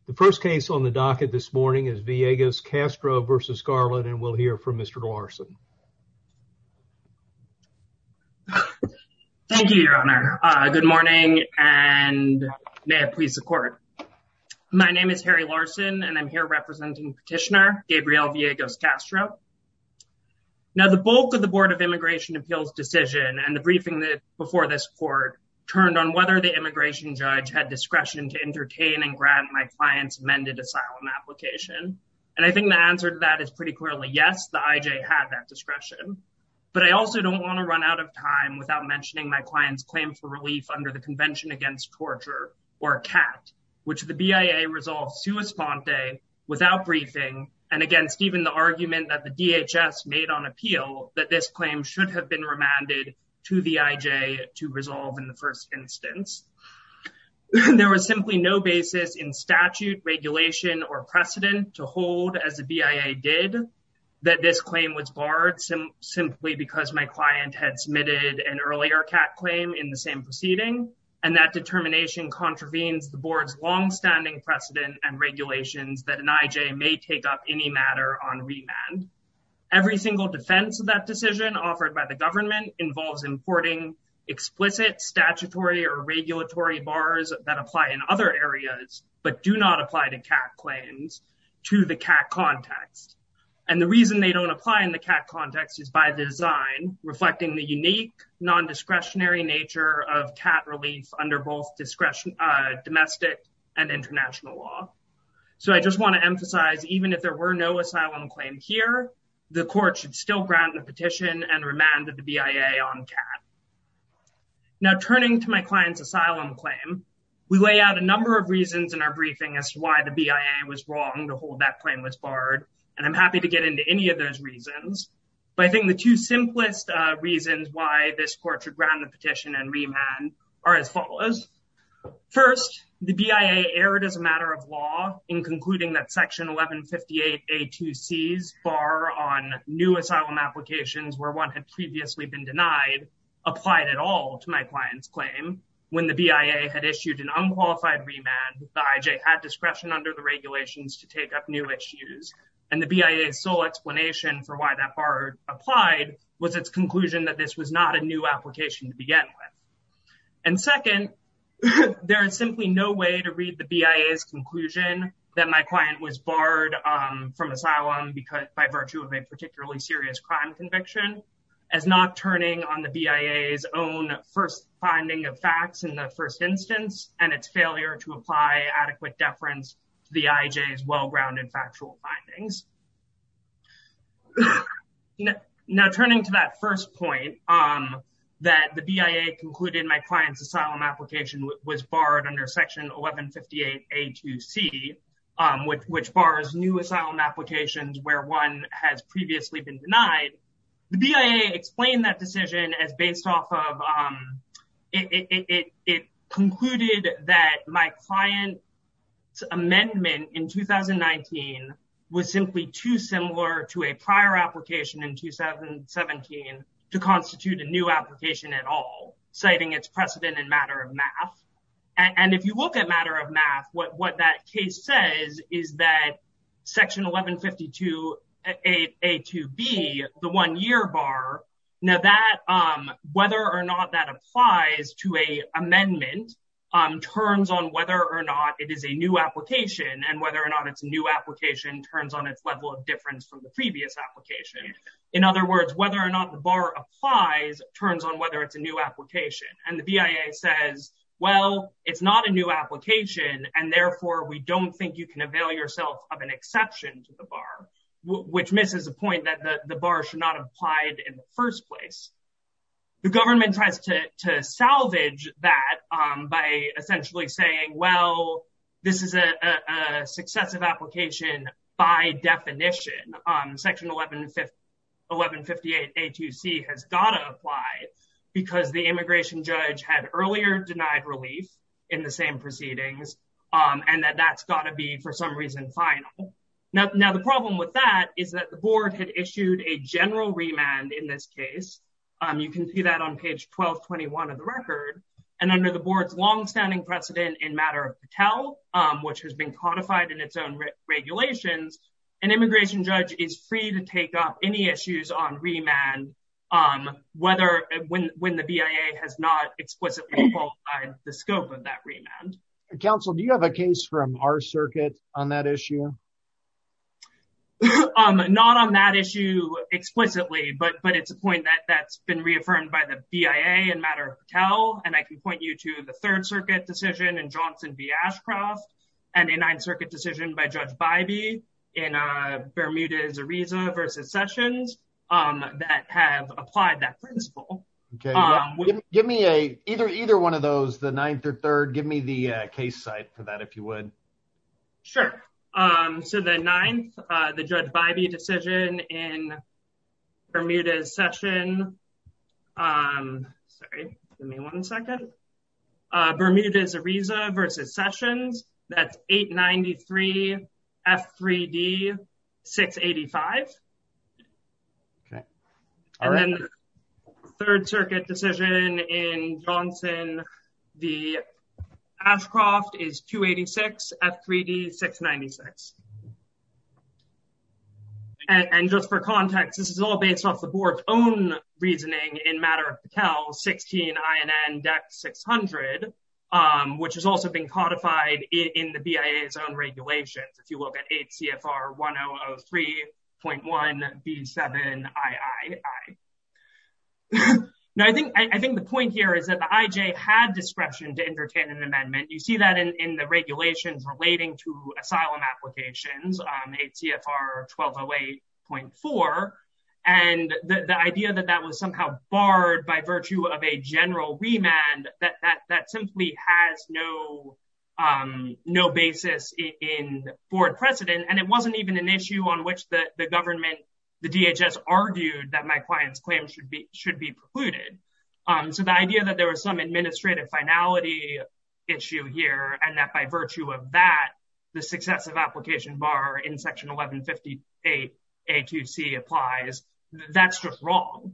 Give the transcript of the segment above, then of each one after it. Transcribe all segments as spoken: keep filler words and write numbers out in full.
The first case on the docket this morning is Villegas-Castro versus Garland, and we'll hear from Mister Larson. Thank you, Your Honor. Uh, good morning, and may it please the court. My name is Harry Larson, and I'm here representing petitioner Gabriel Villegas-Castro. Now, the bulk of the Board of Immigration Appeals decision and the briefing that before this court turned on whether the immigration judge had discretion to entertain and grant my client's amended asylum application. And I think the answer to that is pretty clearly yes, the I J had that discretion. But I also don't want to run out of time without mentioning my client's claim for relief under the Convention Against Torture, or C A T, which the B I A resolved sua sponte, without briefing, and against even the argument that the D H S made on appeal that this claim should have been remanded to the I J to resolve in the first instance. There was simply no basis in statute, regulation, or precedent to hold, as the B I A did, that this claim was barred sim- simply because my client had submitted an earlier C A T claim in the same proceeding, and that determination contravenes the board's long-standing precedent and regulations that an I J may take up any matter on remand. Every single defense of that decision offered by the government involves importing explicit statutory or regulatory bars that apply in other areas, but do not apply to C A T claims, to the C A T context. And the reason they don't apply in the C A T context is by design, reflecting the unique, non-discretionary nature of C A T relief under both discretion, uh, domestic and international law. So I just want to emphasize, even if there were no asylum claim here, the court should still grant the petition and remand to the B I A on C A T. Now, turning to my client's asylum claim, we lay out a number of reasons in our briefing as to why the B I A was wrong to hold that claim was barred, and I'm happy to get into any of those reasons. But I think the two simplest uh, reasons why this court should grant the petition and remand are as follows. First, the B I A erred as a matter of law in concluding that Section eleven fifty-eight A two C's bar on new asylum applications where one had previously been denied applied at all to my client's claim. When the B I A had issued an unqualified remand, the I J had discretion under the regulations to take up new issues. And the B I A's sole explanation for why that bar applied was its conclusion that this was not a new application to begin with. And second, there is simply no way to read the B I A's conclusion that my client was barred um, from asylum because by virtue of a particularly serious crime conviction as not turning on the B I A's own first finding of facts in the first instance and its failure to apply adequate deference to the I J's well-grounded factual findings. now, now, turning to that first point, um, that the B I A concluded my client's asylum application w- was barred under Section eleven fifty-eight A two C, um, which, which bars new asylum applications where one has previously been denied. The B I A explained that decision as based off of, um, it, it, it, it concluded that my client's amendment in two thousand nineteen was simply too similar to a prior application in two thousand seventeen to constitute a new application at all, citing its precedent in matter of math. And, and if you look at matter of math, what, what that case says is that Section eleven fifty-two A two B, the one-year bar, now that um, whether or not that applies to a amendment um, turns on whether or not it is a new application, and whether or not it's a new application turns on its level of difference from the previous application. In other words, whether or not the bar applies turns on whether it's a new application. And the B I A says, well, it's not a new application, and therefore we don't think you can avail yourself of an exception to the bar, w- which misses the point that the, the bar should not have applied in the first place. The government tries to, to salvage that um, by essentially saying, well, this is a, a, a successive application by definition. Um, Section eleven fifty-eight A two C has got to apply because the immigration judge had earlier denied relief in the same proceedings, um, and that that's got to be, for some reason, final. Now, now, the problem with that is that the board had issued a general remand in this case. Um, you can see that on page twelve twenty-one of the record. And under the board's longstanding precedent in matter of Patel, um, which has been codified in its own re- regulations, an immigration judge is free to take up any issues on remand, um, whether when when the B I A has not explicitly qualified the scope of that remand. Counsel, do you have a case from our circuit on that issue? um, not on that issue explicitly, but but it's a point that that's been reaffirmed by the B I A in matter of Patel, and I can point you to the Third Circuit decision in Johnson v. Ashcroft and a Ninth Circuit decision by Judge Bybee in uh, Bermudez-Ariza versus Sessions um, that have applied that principle. Okay, um, well, give, give me a either either one of those, the Ninth or Third. Give me the uh, case site for that, if you would. Sure. Um, so the Ninth, uh, the Judge Bybee decision in Bermudez session. Um, sorry, give me one second. Uh, Bermudez-Ariza versus Sessions. That's eight ninety-three F three D six eighty-five. Okay. and All right. then the Third Circuit decision in Johnson v. Ashcroft is two eighty-six F three D six ninety-six. And, and just for context, this is all based off the board's own reasoning in matter of Patel, sixteen I N N Dec six hundred, um, which has also been codified in, in the B I A's own regulations. If you look at eight C F R ten oh three point one B seven I I I. Now, I think I, I think the point here is that the I J had discretion to entertain an amendment. You see that in, in the regulations relating to asylum applications, um, eight C F R twelve oh eight point four, and the, the idea that that was somehow barred by virtue of a general remand, that that that simply has no um, no basis in, in board precedent, and it wasn't even an issue on which the, the government. The D H S argued that my client's claim should be should be precluded. Um, so the idea that there was some administrative finality issue here, and that by virtue of that, the successive application bar in Section eleven fifty-eight A two C applies, that's just wrong.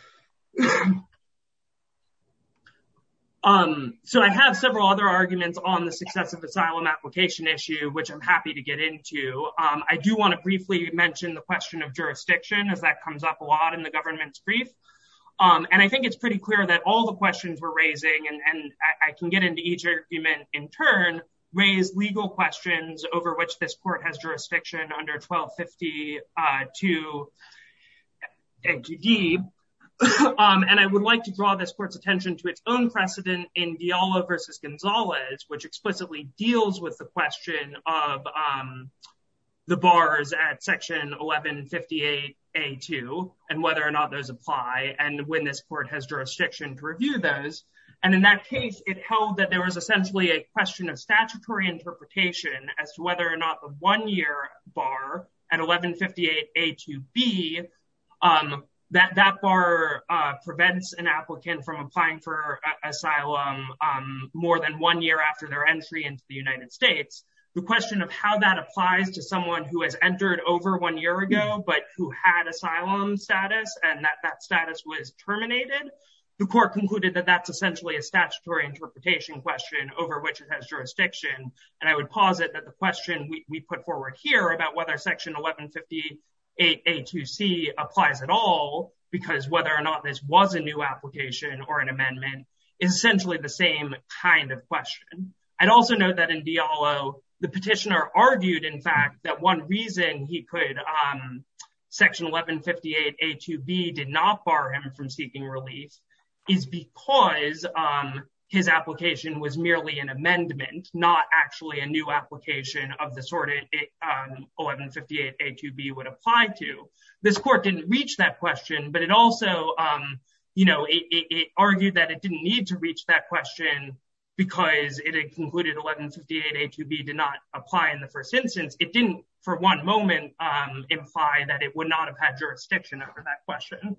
Um, so I have several other arguments on the successive asylum application issue, which I'm happy to get into. Um, I do want to briefly mention the question of jurisdiction, as that comes up a lot in the government's brief. Um, and I think it's pretty clear that all the questions we're raising, and, and I, I can get into each argument in turn, raise legal questions over which this court has jurisdiction under twelve fifty-two A two D. Um, and I would like to draw this court's attention to its own precedent in Diallo versus Gonzalez, which explicitly deals with the question of um, the bars at Section eleven fifty-eight A two and whether or not those apply, and when this court has jurisdiction to review those. And in that case, it held that there was essentially a question of statutory interpretation as to whether or not the one-year bar at eleven fifty-eight A two B um, that that bar uh, prevents an applicant from applying for uh, asylum um, more than one year after their entry into the United States. The question of how that applies to someone who has entered over one year ago, but who had asylum status and that that status was terminated, the court concluded that that's essentially a statutory interpretation question over which it has jurisdiction. And I would posit that the question we, we put forward here about whether Section eleven fifty-eight A two C applies at all, because whether or not this was a new application or an amendment, is essentially the same kind of question. I'd also note that in Diallo, the petitioner argued, in fact, that one reason he could, um, Section eleven fifty-eight A two B did not bar him from seeking relief is because um, his application was merely an amendment, not actually a new application of the sort it, um, eleven fifty-eight A two B would apply to. This court didn't reach that question, but it also, um, you know, it, it, it argued that it didn't need to reach that question because it had concluded eleven fifty-eight A two B did not apply in the first instance. It didn't, for one moment, um, imply that it would not have had jurisdiction over that question.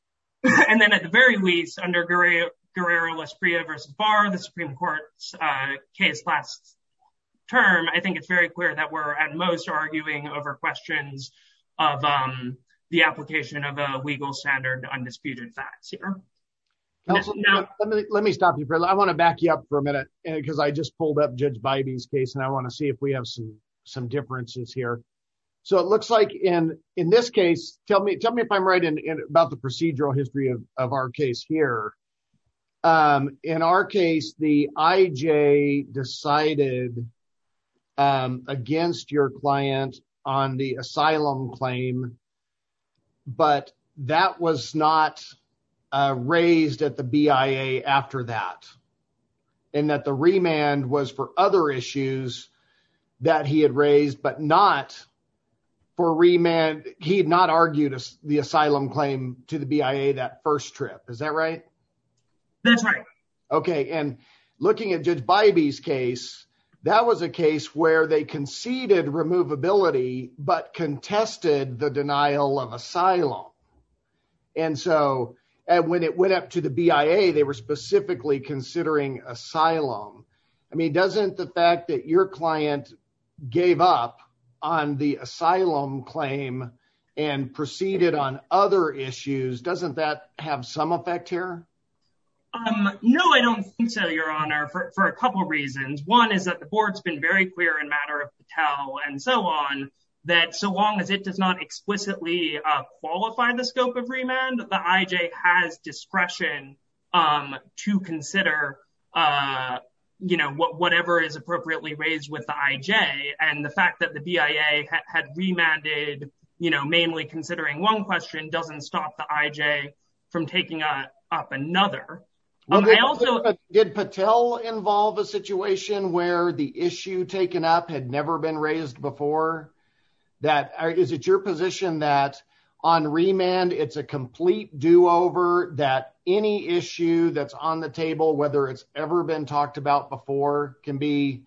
And then at the very least, under Guerrero, Guerrero-Lasprilla versus Barr, the Supreme Court's uh, case last term, I think it's very clear that we're at most arguing over questions of um, the application of a legal standard undisputed facts here. Counsel, now, let me let me stop you for. I want to back you up for a minute because I just pulled up Judge Bybee's case and I want to see if we have some some differences here. So it looks like in in this case, tell me tell me if I'm right in, in about the procedural history of, of our case here. Um, in our case, the I J decided um, against your client on the asylum claim, but that was not Uh, raised at the B I A after that, and that the remand was for other issues that he had raised, but not for remand. He had not argued the asylum claim to the B I A that first trip. Is that right? That's right. Okay. And looking at Judge Bybee's case, that was a case where they conceded removability, but contested the denial of asylum. And so And when it went up to the B I A, they were specifically considering asylum. I mean, doesn't the fact that your client gave up on the asylum claim and proceeded on other issues, doesn't that have some effect here? Um, no, I don't think so, Your Honor, for, for a couple of reasons. One is that the board's been very clear in matter of Patel and so on, that so long as it does not explicitly uh, qualify the scope of remand, the I J has discretion um, to consider, uh, you know, what, whatever is appropriately raised with the I J. And the fact that the B I A ha- had remanded, you know, mainly considering one question doesn't stop the I J from taking a, up another. Well, um, did, I also did, did Patel involve a situation where the issue taken up had never been raised before? That is it your position that on remand, it's a complete do-over, that any issue that's on the table, whether it's ever been talked about before, can be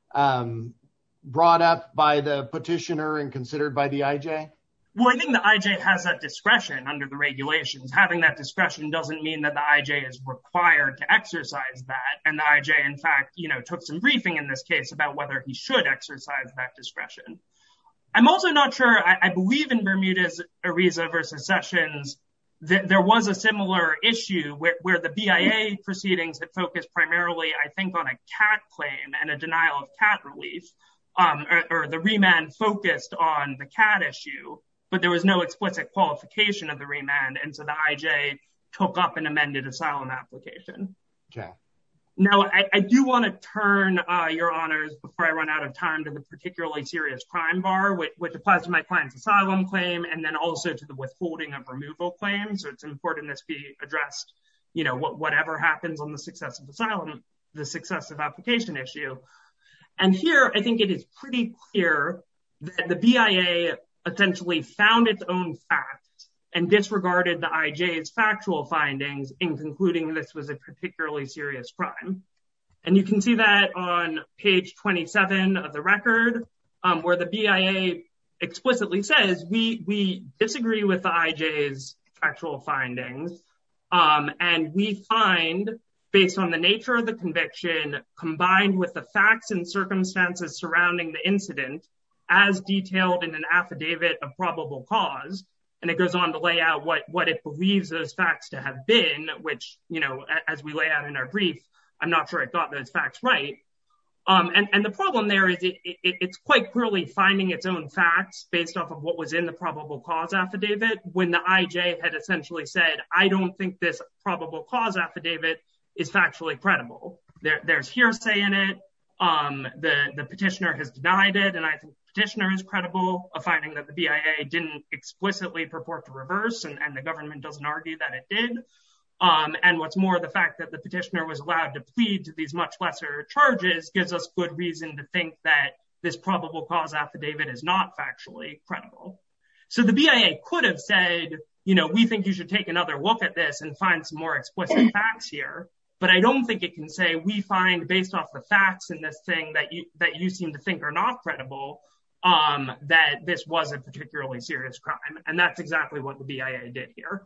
um, brought up by the petitioner and considered by the I J? Well, I think the I J has that discretion under the regulations. Having that discretion doesn't mean that the I J is required to exercise that. And the I J, in fact, you know, took some briefing in this case about whether he should exercise that discretion. I'm also not sure. I, I believe in Bermudez Ariza versus Sessions that there was a similar issue where, where the B I A proceedings had focused primarily, I think, on a cat claim and a denial of cat relief, um, or, or the remand focused on the cat issue, but there was no explicit qualification of the remand, and so the I J took up an amended asylum application. Okay. Now, I, I do want to turn, uh, Your Honors, before I run out of time, to the particularly serious crime bar, which, which applies to my client's asylum claim, and then also to the withholding of removal claim. So it's important this be addressed, you know, what, whatever happens on the successive asylum, the successive application issue. And here, I think it is pretty clear that the B I A essentially found its own facts and disregarded the I J's factual findings in concluding this was a particularly serious crime. And you can see that on page twenty-seven of the record, um, where the B I A explicitly says, we, we disagree with the I J's factual findings, um, and we find, based on the nature of the conviction, combined with the facts and circumstances surrounding the incident, as detailed in an affidavit of probable cause, and it goes on to lay out what, what it believes those facts to have been, which, you know, as we lay out in our brief, I'm not sure it got those facts right. Um, and, and the problem there is it, it, it's quite clearly finding its own facts based off of what was in the probable cause affidavit, when the I J had essentially said, I don't think this probable cause affidavit is factually credible. There, there's hearsay in it. Um, the, the petitioner has denied it, and I think the petitioner is credible, a finding that the B I A didn't explicitly purport to reverse, and, and the government doesn't argue that it did. Um, and what's more, the fact that the petitioner was allowed to plead to these much lesser charges gives us good reason to think that this probable cause affidavit is not factually credible. So the B I A could have said, you know, we think you should take another look at this and find some more explicit facts here. But I don't think it can say we find, based off the facts in this thing that you that you seem to think are not credible, um, that this was a particularly serious crime. And that's exactly what the B I A did here.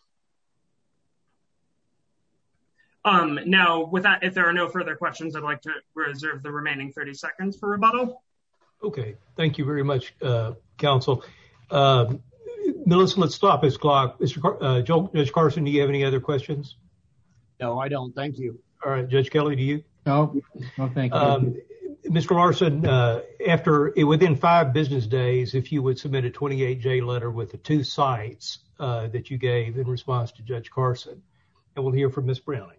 Um, now, with that, if there are no further questions, I'd like to reserve the remaining thirty seconds for rebuttal. Okay. Thank you very much, uh, counsel. Um, Melissa, let's stop this clock. Mister Car- uh, Joe, Judge Carson, do you have any other questions? No, I don't. Thank you. All right. Judge Kelly, do you? No, no, thank you. Um, Mister Larson, uh, after within five business days, if you would submit a twenty-eight J letter with the two sites uh, that you gave in response to Judge Carson, and we'll hear from Miz Browning.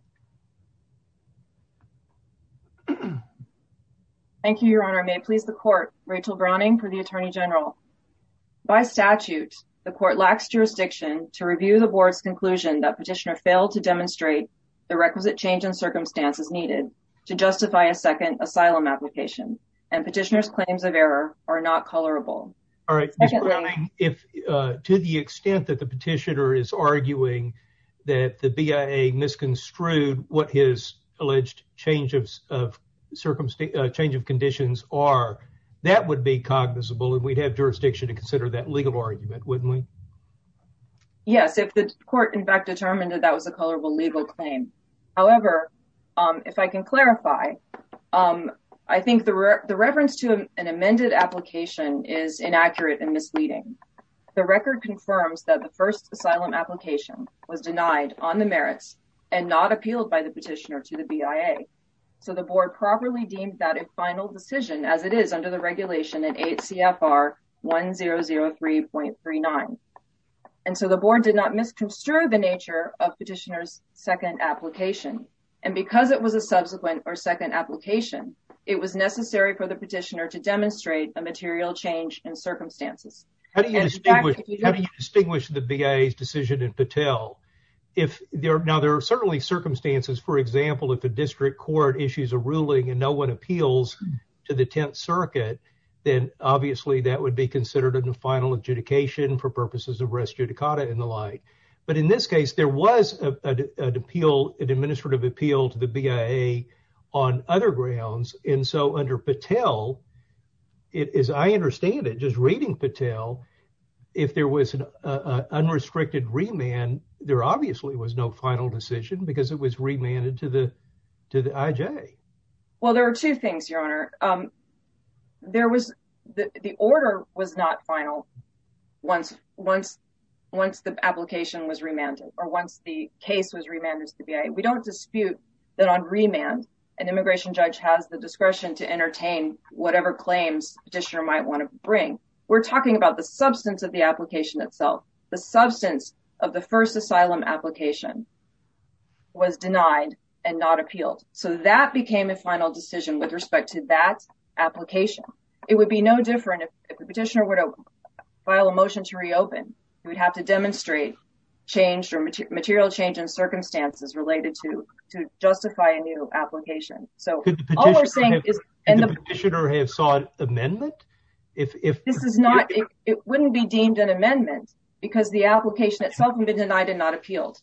Thank you, Your Honor. May it please the court, Rachel Browning for the Attorney General. By statute, the court lacks jurisdiction to review the board's conclusion that petitioner failed to demonstrate the requisite change in circumstances needed to justify a second asylum application, and petitioner's claims of error are not colorable. All right, Miz Browning, if uh, to the extent that the petitioner is arguing that the B I A misconstrued what his alleged change of of circumstance, uh, change of conditions are, that would be cognizable, and we'd have jurisdiction to consider that legal argument, wouldn't we? Yes, if the court in fact determined that that was a colorable legal claim. However, um, if I can clarify, um, I think the re- the reference to an amended application is inaccurate and misleading. The record confirms that the first asylum application was denied on the merits and not appealed by the petitioner to the B I A. So the board properly deemed that a final decision, as it is under the regulation at eight C F R one thousand three point three nine. And so the board did not misconstrue the nature of petitioner's second application. And because it was a subsequent or second application, it was necessary for the petitioner to demonstrate a material change in circumstances. How do you, distinguish, fact, you how do you distinguish the B I A's decision in Patel? If there now there are certainly circumstances, for example, if a district court issues a ruling and no one appeals to the Tenth Circuit, then obviously that would be considered a final adjudication for purposes of res judicata and the like. But in this case, there was a, a, an appeal, an administrative appeal to the B I A on other grounds. And so under Patel, it, as I understand it, just reading Patel, if there was an uh, uh, unrestricted remand, there obviously was no final decision because it was remanded to the to the I J. Well, there are two things, Your Honor. Um, there was the, the order was not final once once once the application was remanded or once the case was remanded to the B I A. We don't dispute that on remand, an immigration judge has the discretion to entertain whatever claims petitioner might want to bring. We're talking about the substance of the application itself. The substance of the first asylum application was denied and not appealed. So that became a final decision with respect to that application. It would be no different if, if the petitioner were to file a motion to reopen. He would have to demonstrate change or mater- material change in circumstances related to to justify a new application. So all we're saying have, is, and the, the petitioner have sought amendment. If if this is not, if, it, it wouldn't be deemed an amendment because the application itself had been denied and not appealed.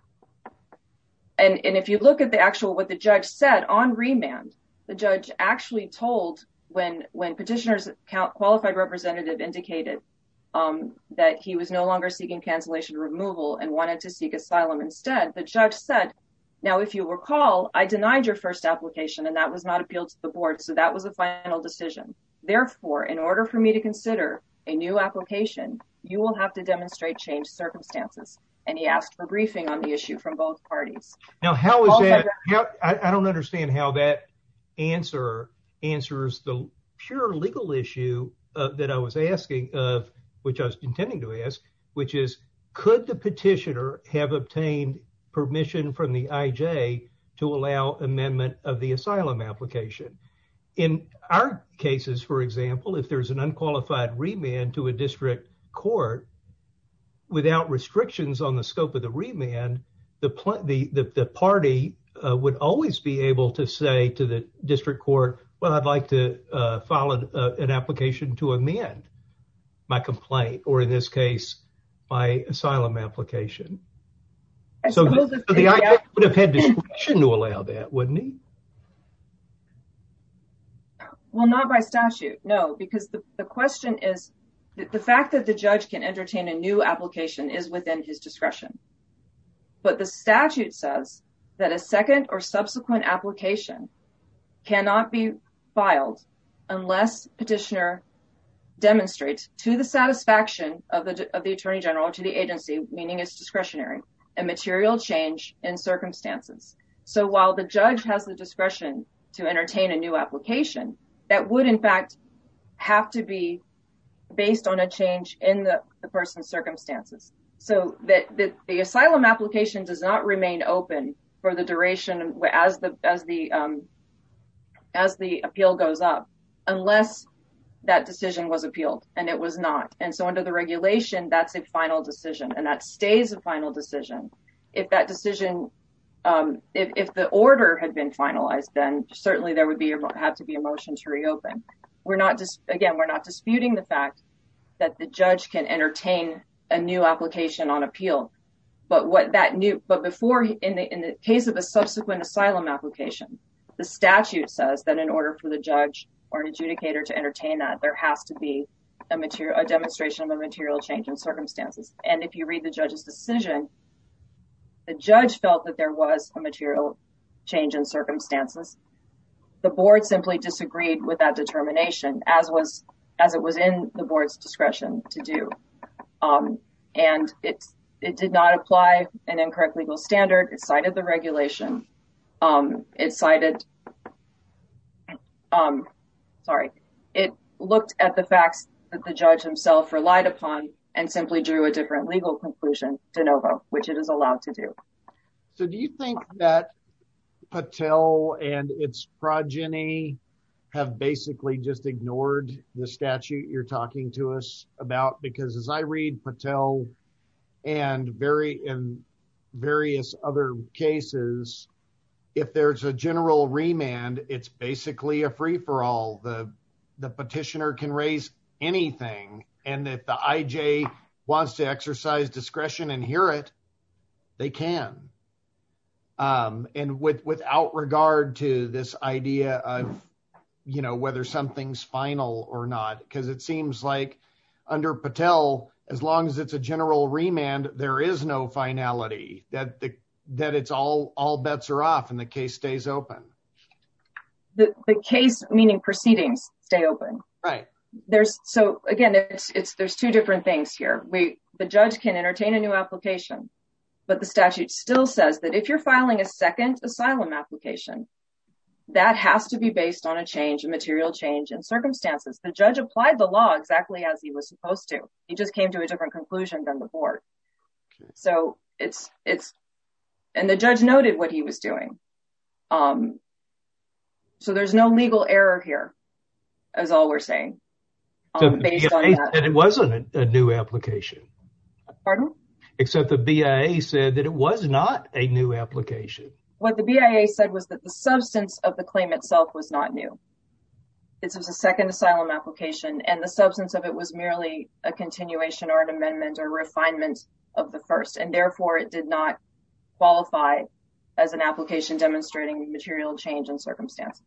And and if you look at the actual what the judge said on remand, the judge actually told when when petitioner's qualified representative indicated um, that he was no longer seeking cancellation or removal and wanted to seek asylum instead, the judge said, now, if you recall, I denied your first application and that was not appealed to the board. So that was a final decision. Therefore, in order for me to consider a new application, you will have to demonstrate changed circumstances. And he asked for briefing on the issue from both parties. Now, how is that? How, I, I don't understand how that answer answers the pure legal issue uh, that I was asking of, which I was intending to ask, which is, could the petitioner have obtained permission from the I J to allow amendment of the asylum application? In our cases, for example, if there's an unqualified remand to a district court without restrictions on the scope of the remand, the pl- the, the, the party uh, would always be able to say to the district court, well, I'd like to uh, file an, uh, an application to amend my complaint, or in this case, my asylum application. I so the, so the I J would have had discretion to allow that, wouldn't he? Well, not by statute, no, because the, the question is, the, the fact that the judge can entertain a new application is within his discretion. But the statute says that a second or subsequent application cannot be filed unless petitioner demonstrates to the satisfaction of the of the Attorney General or to the agency, meaning it's discretionary, a material change in circumstances. So while the judge has the discretion to entertain a new application, that would in fact have to be based on a change in the, the person's circumstances. So that, that the asylum application does not remain open for the duration as the as the um, as the appeal goes up, unless that decision was appealed, and it was not. And so under the regulation, that's a final decision, and that stays a final decision. If that decision, um, if, if the order had been finalized, then certainly there would be have to be a motion to reopen. We're not just dis- again, we're not disputing the fact that the judge can entertain a new application on appeal. But what that new, but before in the in the case of a subsequent asylum application, the statute says that in order for the judge or an adjudicator to entertain that, there has to be a material, a demonstration of a material change in circumstances. And if you read the judge's decision, the judge felt that there was a material change in circumstances. The board simply disagreed with that determination, as was as it was in the board's discretion to do. Um, and it's it did not apply an incorrect legal standard. It cited the regulation. Um, it cited, um, sorry, it looked at the facts that the judge himself relied upon and simply drew a different legal conclusion de novo, which it is allowed to do. So do you think that Patel and its progeny have basically just ignored the statute you're talking to us about? Because as I read Patel and very in various other cases, if there's a general remand, it's basically a free-for-all. The the petitioner can raise anything, and if the I J wants to exercise discretion and hear it, they can. Um, and with without regard to this idea of, you know, whether something's final or not, because it seems like under Patel, as long as it's a general remand, there is no finality, that the that it's all all bets are off and the case stays open. The the case, meaning proceedings, stay open. Right. There's so again, it's it's there's two different things here. We the judge can entertain a new application, but the statute still says that if you're filing a second asylum application, that has to be based on a change, a material change in circumstances. The judge applied the law exactly as he was supposed to. He just came to a different conclusion than the board. Okay. So it's it's and the judge noted what he was doing. Um, so there's no legal error here, is all we're saying. Um, based on that. Said it wasn't a, a new application. Pardon? Except the B I A said that it was not a new application. What the B I A said was that the substance of the claim itself was not new. It was a second asylum application, and the substance of it was merely a continuation or an amendment or refinement of the first, and therefore it did not qualify as an application demonstrating material change in circumstances.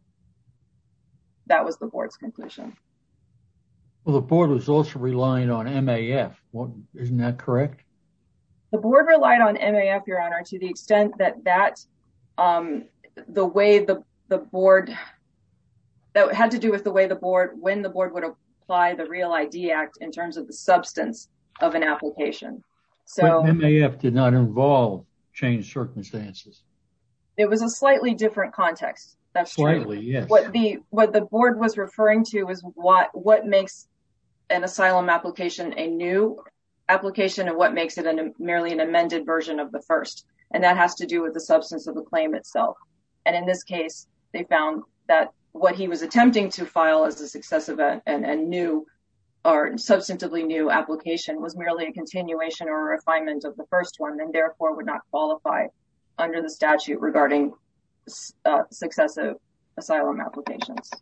That was the board's conclusion. Well, the board was also relying on M A F. What, isn't that correct? The board relied on M A F, Your Honor, to the extent that that um, the way the the board that had to do with the way the board when the board would apply the Real I D Act in terms of the substance of an application. So but M A F did not involve changed circumstances. It was a slightly different context. That's slightly, true. Yes. What the what the board was referring to is what what makes an asylum application a new application and what makes it an, merely an amended version of the first. And that has to do with the substance of the claim itself. And in this case, they found that what he was attempting to file as a successive and, and, and new or substantively new application was merely a continuation or a refinement of the first one, and therefore would not qualify under the statute regarding uh, successive asylum applications.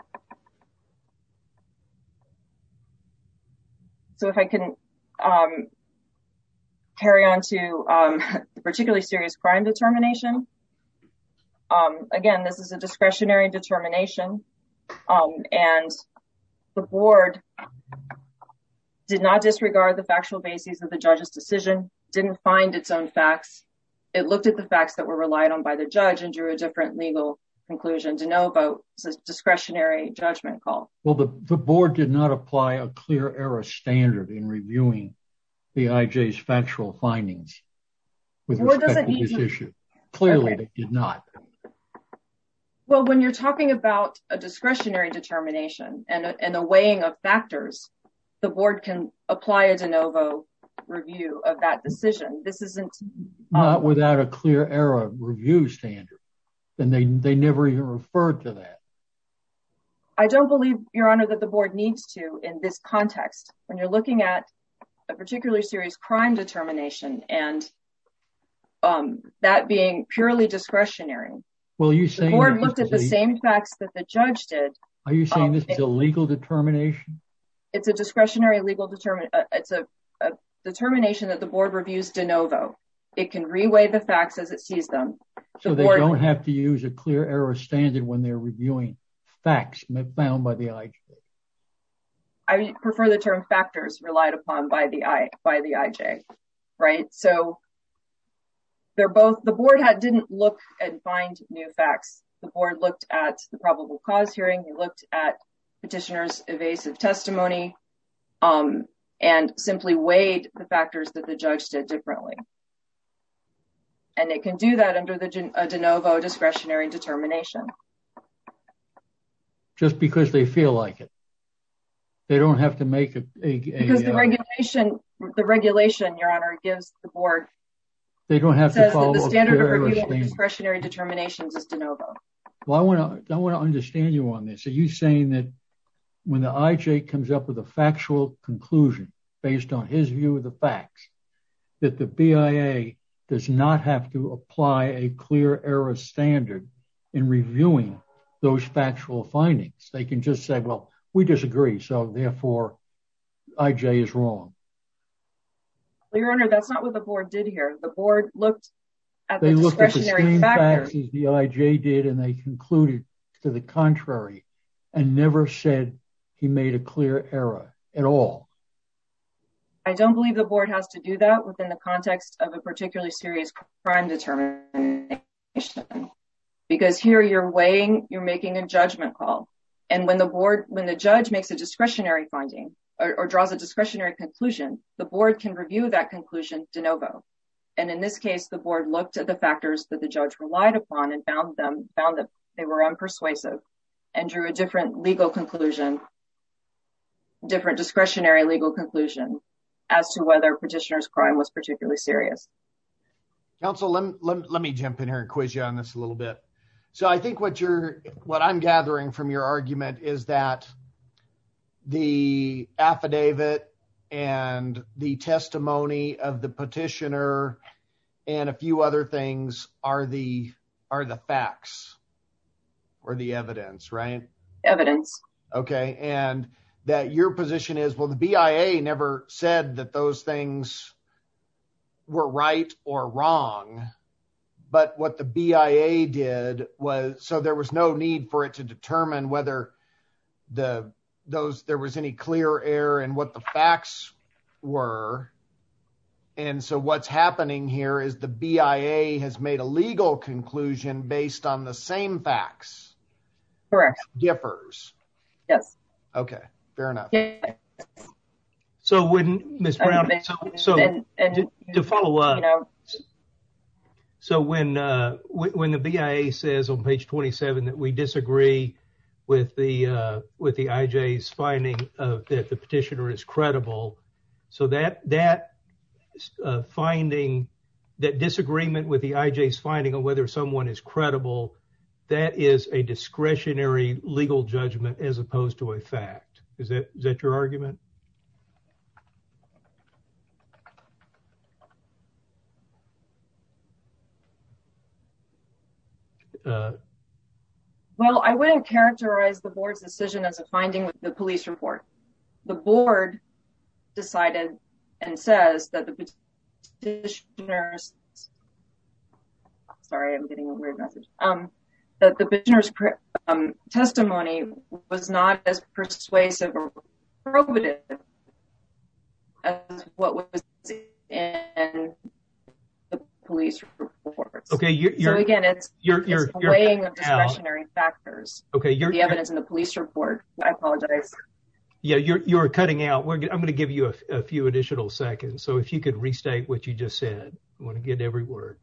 So if I can um, carry on to um, the particularly serious crime determination. Um, again, this is a discretionary determination, um, and the board did not disregard the factual bases of the judge's decision, didn't find its own facts. It looked at the facts that were relied on by the judge and drew a different legal conclusion. De novo, it's a discretionary judgment call. Well, the, the board did not apply a clear error standard in reviewing the I J's factual findings. with Board respect doesn't to need this to- issue. Clearly, Okay. they did not. Well, when you're talking about a discretionary determination and a, and a weighing of factors, the board can apply a de novo review of that decision. This isn't Not um, without a clear error review standard. And they, they never even referred to that. I don't believe, Your Honor, that the board needs to in this context. When you're looking at a particularly serious crime determination and um, that being purely discretionary, Well, you the saying board that looked this at the is a- same facts that the judge did. Are you saying um, this is it- a legal determination? It's a discretionary legal determin. Uh, it's a, a determination that the board reviews de novo. It can reweigh the facts as it sees them. The So they board- don't have to use a clear error standard when they're reviewing facts found by the I J. I prefer the term factors relied upon by the I by the I J, right? So they're both, the board had didn't look and find new facts. The board looked at the probable cause hearing. They looked at petitioner's evasive testimony, um, and simply weighed the factors that the judge did differently. And it can do that under the de, a de novo discretionary determination. Just because they feel like it. They don't have to make a... a, a Because the uh, regulation, the regulation, Your Honor, gives the board, They don't have to says that follow the a standard clear of error review of standard. discretionary determinations is de novo. Well, I want to I want to understand you on this. Are you saying that when the I J comes up with a factual conclusion based on his view of the facts, that the B I A does not have to apply a clear error standard in reviewing those factual findings? They can just say, well, we disagree, so therefore I J is wrong. Well, Your Honor, that's not what the board did here. The board looked at the They looked at the discretionary same factors. facts as the I J did, and they concluded to the contrary and never said he made a clear error at all. I don't believe the board has to do that within the context of a particularly serious crime determination. Because here you're weighing, you're making a judgment call. And when the board, when the judge makes a discretionary finding or, or draws a discretionary conclusion, the board can review that conclusion de novo. And in this case, the board looked at the factors that the judge relied upon and found them, found that they were unpersuasive and drew a different legal conclusion, different discretionary legal conclusion as to whether petitioner's crime was particularly serious. Counsel, let, let, let me jump in here and quiz you on this a little bit. So I think what you're, what I'm gathering from your argument is that the affidavit and the testimony of the petitioner and a few other things are the, are the facts or the evidence, right? Evidence. Okay. And that your position is, well, the B I A never said that those things were right or wrong. But what the B I A did was, so there was no need for it to determine whether the those there was any clear error in what the facts were. And so what's happening here is the B I A has made a legal conclusion based on the same facts. Correct. Differs. Yes. Okay, fair enough. Yes. So when Miz Brown, And- so, so and, and, to, to follow up, you know, so when uh, w- when the B I A says on page twenty-seven that we disagree with the uh, with the I J's finding of that the petitioner is credible, so that that uh, finding, that disagreement with the I J's finding on whether someone is credible, that is a discretionary legal judgment as opposed to a fact. Is that is that your argument? Uh, well, I wouldn't characterize the board's decision as a finding with the police report. The board decided and says that the petitioner's, sorry, I'm getting a weird message, um, that the petitioner's um, testimony was not as persuasive or probative as what was in the police reports. okay, you're, you're so again, it's, you're, you're, it's you're weighing of discretionary factors. Okay, you're The evidence in the police report. I apologize. Yeah, you're you're cutting out. We're, I'm going to give you a, a few additional seconds. So if you could restate what you just said, I want to get every word.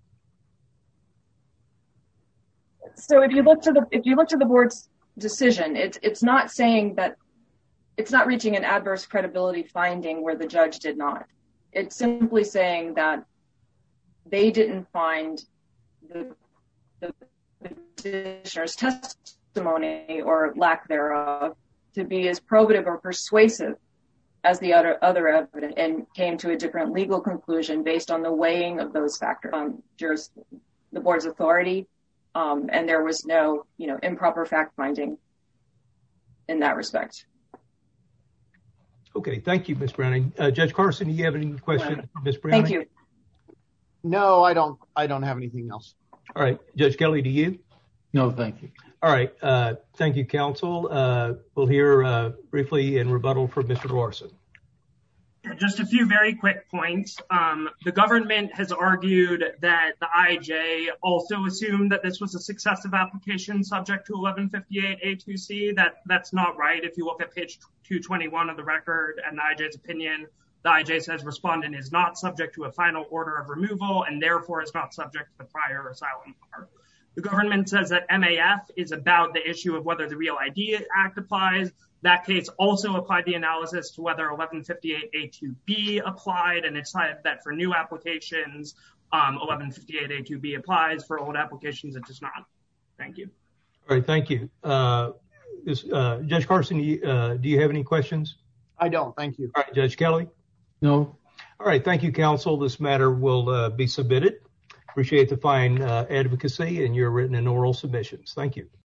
So if you look to the if you look to the board's decision, it's it's not saying that it's not reaching an adverse credibility finding where the judge did not. It's simply saying that they didn't find the, the petitioner's testimony or lack thereof to be as probative or persuasive as the other other evidence, and came to a different legal conclusion based on the weighing of those factors, um, just the board's authority, um, and there was no, you know, improper fact finding in that respect. Okay, thank you, Miz Browning. Uh, Judge Carson, do you have any questions for Miz Browning? Thank you. No, I don't. I don't have anything else. All right, Judge Kelly, do you? No, thank you. All right, uh, thank you, counsel. Uh, we'll hear uh, briefly in rebuttal from Mister Larson. Just a few very quick points. Um, the government has argued that the I J also assumed that this was a successive application subject to eleven fifty-eight A two C. That that's not right. If you look at page two twenty-one of the record and the I J's opinion, the I J says respondent is not subject to a final order of removal and therefore is not subject to the prior asylum bar. The government says that M A F is about the issue of whether the Real I D Act applies. That case also applied the analysis to whether eleven fifty-eight A two B applied, and it decided that for new applications, um, eleven fifty-eight A two B applies. For old applications, it does not. Thank you. All right, thank you. Uh, this, uh, Judge Carson, do you, uh, do you have any questions? I don't. Thank you. All right, Judge Kelly? No. All right, thank you, counsel. This matter will uh, be submitted. Appreciate the fine uh, advocacy and your written and oral submissions. Thank you.